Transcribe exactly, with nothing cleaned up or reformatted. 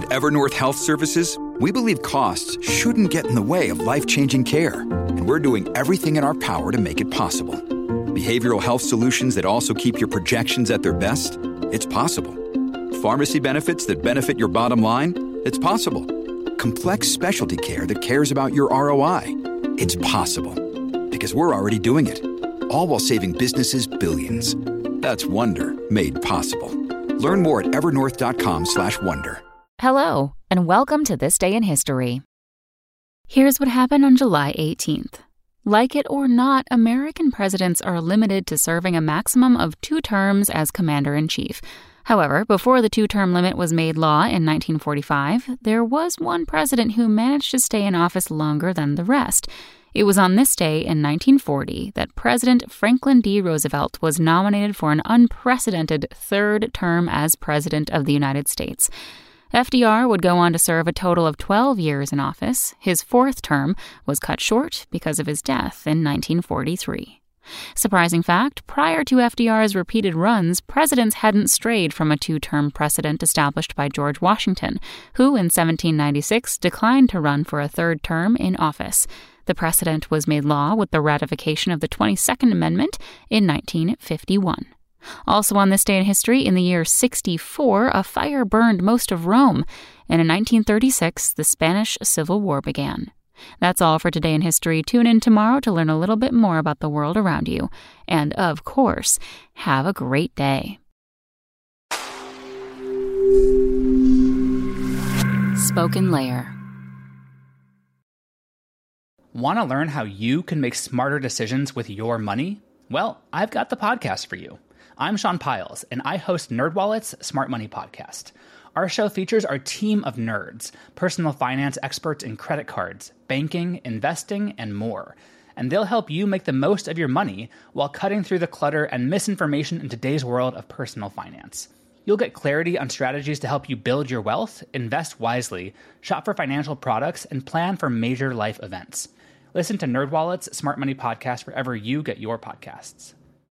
Evernorth Health Services, we believe costs shouldn't get in the way of life-changing care, and we're doing everything in our power to make it possible. Behavioral health solutions that also keep your projections at their best? It's possible. Pharmacy benefits that benefit your bottom line? It's possible. Complex specialty care that cares about your R O I? It's possible. Because we're already doing it. All while saving businesses billions. That's Wonder made possible. Learn more at evernorth.com slash wonder. Hello, and welcome to This Day in History. Here's what happened on July eighteenth. Like it or not, American presidents are limited to serving a maximum of two terms as commander-in-chief. However, before the two-term limit was made law in nineteen forty-five, there was one president who managed to stay in office longer than the rest. It was on this day in nineteen forty that President Franklin D. Roosevelt was nominated for an unprecedented third term as President of the United States. F D R would go on to serve a total of twelve years in office. His fourth term was cut short because of his death in nineteen forty-three. Surprising fact, prior to F D R's repeated runs, presidents hadn't strayed from a two-term precedent established by George Washington, who in seventeen ninety-six declined to run for a third term in office. The precedent was made law with the ratification of the twenty-second Amendment in nineteen fifty-one. Also on this day in history, in the year sixty-four, a fire burned most of Rome, and in nineteen thirty-six, the Spanish Civil War began. That's all for today in history. Tune in tomorrow to learn a little bit more about the world around you. And, of course, have a great day. Spoken Layer. Want to learn how you can make smarter decisions with your money? Well, I've got the podcast for you. I'm Sean Piles, and I host NerdWallet's Smart Money Podcast. Our show features our team of nerds, personal finance experts in credit cards, banking, investing, and more. And they'll help you make the most of your money while cutting through the clutter and misinformation in today's world of personal finance. You'll get clarity on strategies to help you build your wealth, invest wisely, shop for financial products, and plan for major life events. Listen to NerdWallet's Smart Money Podcast wherever you get your podcasts.